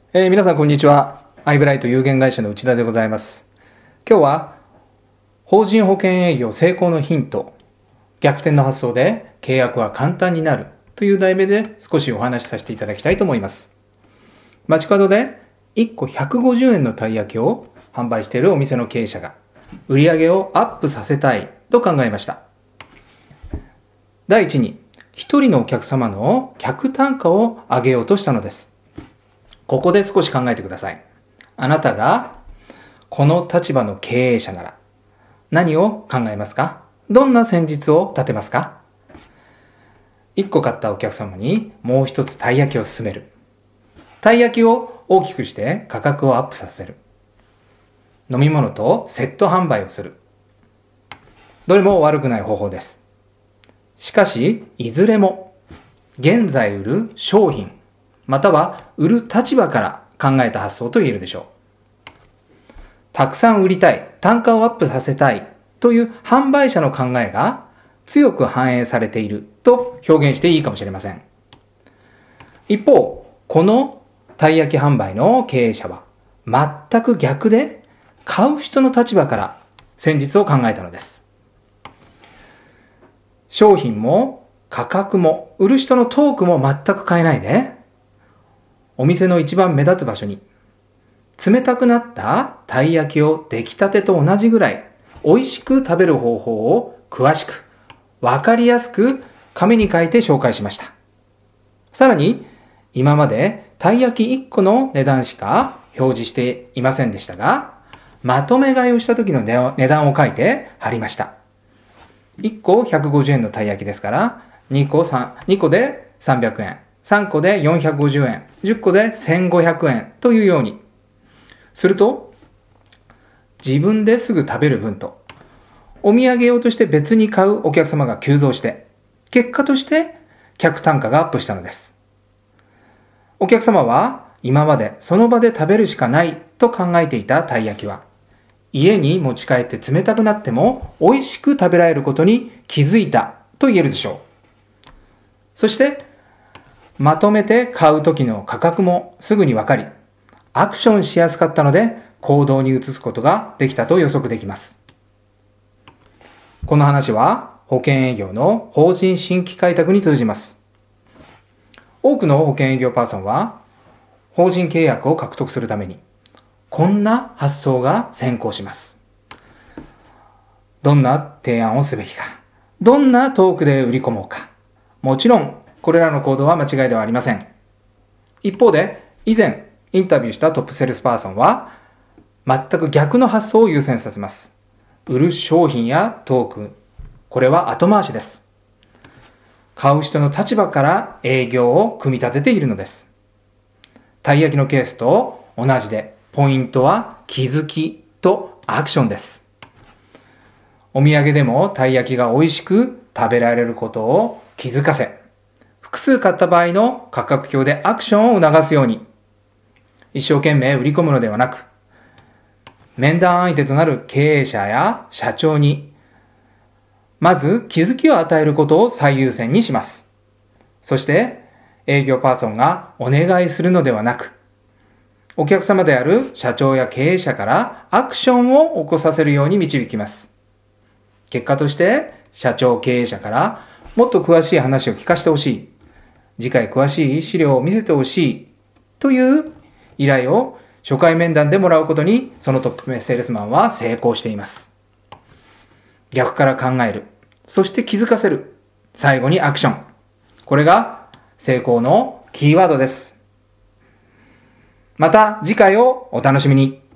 皆さんこんにちは。アイブライト有限会社の内田でございます。今日は法人保険営業成功のヒント、逆転の発想で契約は簡単になるという題名で少しお話しさせていただきたいと思います。街角で1個150円のたい焼きを販売しているお店の経営者が売り上げをアップさせたいと考えました。第一に、一人のお客様の客単価を上げようとしたのです。ここで少し考えてください。あなたがこの立場の経営者なら何を考えますか？どんな戦術を立てますか？1個買ったお客様にもう一つたい焼きを勧める。たい焼きを大きくして価格をアップさせる。飲み物とセット販売をする。どれも悪くない方法です。しかし、いずれも現在売る商品または売る立場から考えた発想と言えるでしょう。たくさん売りたい、単価をアップさせたいという販売者の考えが強く反映されていると表現していいかもしれません。一方、このたい焼き販売の経営者は全く逆で買う人の立場から戦術を考えたのです。商品も価格も売る人のトークも全く変えないで、お店の一番目立つ場所に冷たくなったたい焼きを出来たてと同じぐらい美味しく食べる方法を詳しくわかりやすく紙に書いて紹介しました。さらに今までたい焼き1個の値段しか表示していませんでしたが、まとめ買いをした時の値段を書いて貼りました。1個150円のたい焼きですから2個で300円。3個で450円、10個で1500円というようにすると、自分ですぐ食べる分とお土産用として別に買うお客様が急増して、結果として客単価がアップしたのです。お客様は今までその場で食べるしかないと考えていたたい焼きは、家に持ち帰って冷たくなっても美味しく食べられることに気づいたと言えるでしょう。そしてまとめて買う時の価格もすぐに分かり、アクションしやすかったので行動に移すことができたと予測できます。この話は保険営業の法人新規開拓に通じます。多くの保険営業パーソンは法人契約を獲得するためにこんな発想が先行します。どんな提案をすべきか、どんなトークで売り込もうか、もちろんこれらの行動は間違いではありません。一方で、以前インタビューしたトップセールスパーソンは、全く逆の発想を優先させます。売る商品やトーク、これは後回しです。買う人の立場から営業を組み立てているのです。たい焼きのケースと同じで、ポイントは気づきとアクションです。お土産でもたい焼きが美味しく食べられることを気づかせ、複数買った場合の価格表でアクションを促すように、一生懸命売り込むのではなく、面談相手となる経営者や社長に、まず気づきを与えることを最優先にします。そして、営業パーソンがお願いするのではなく、お客様である社長や経営者からアクションを起こさせるように導きます。結果として、社長経営者からもっと詳しい話を聞かせてほしい。次回詳しい資料を見せてほしいという依頼を初回面談でもらうことに、そのトップセールスマンは成功しています。逆から考える。そして気づかせる。最後にアクション。これが成功のキーワードです。また次回をお楽しみに。